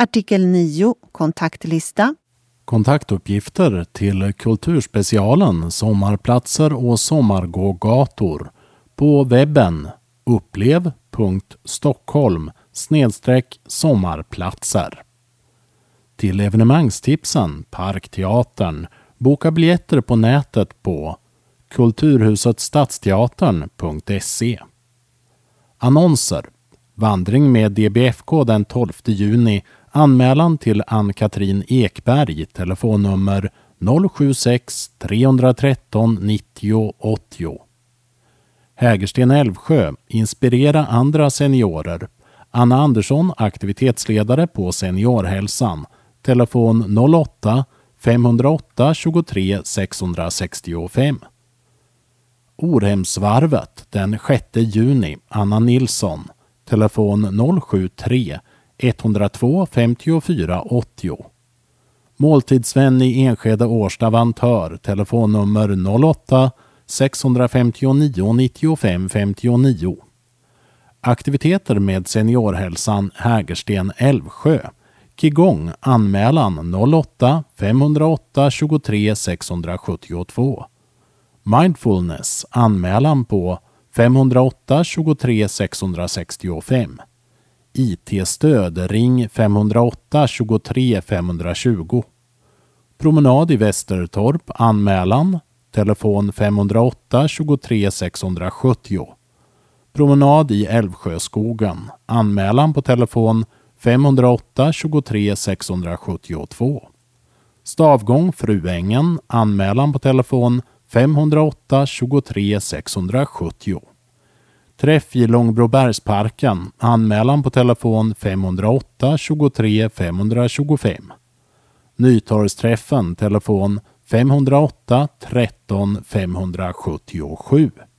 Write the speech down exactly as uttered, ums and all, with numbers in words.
Artikel nio. Kontaktlista. Kontaktuppgifter till Kulturspecialen Sommarplatser och sommargågator på webben upplev punkt stockholm snedstreck sommarplatser. Till evenemangstipsen Parkteatern, boka biljetter på nätet på kulturhuset stadsteatern punkt se. Annonser. Vandring med D B F K den tolfte juni. Anmälan till Ann-Katrin Ekberg, telefonnummer noll sju sex tre ett tre nittio åttio. Hägersten Älvsjö, inspirera andra seniorer. Anna Andersson, aktivitetsledare på Seniorhälsan, telefon noll åtta fem noll åtta tjugotre sexhundrasextiofem. Orhemsvarvet den sjätte juni, Anna Nilsson, telefon noll sju tre ett noll två femtiofyra åttio. Måltidsvän i Enskede Årsta Vantör, telefonnummer noll åtta sex fem nio nittiofem femtionio. Aktiviteter med Seniorhälsan Hägersten Älvsjö. Qigong, anmälan noll åtta fem noll åtta tjugotre sexhundrasjuttiotvå. Mindfulness, anmälan på fem noll åtta tjugotre sexhundrasextiofem. I T-stöd, ring fem noll åtta tjugotre femhundratjugo. Promenad i Västertorp, anmälan, telefon fem noll åtta tjugotre sexhundrasjuttio. Promenad i Älvsjöskogen, anmälan på telefon fem noll åtta tjugotre sexhundrasjuttiotvå. Stavgång Fruängen, anmälan på telefon fem noll åtta tjugotre sexhundrasjuttio. Träff i Långbrobergsparken, anmälan på telefon fem noll åtta tjugotre femhundratjugofem. Nytorgsträffen, telefon fem noll åtta tretton femhundrasjuttiosju.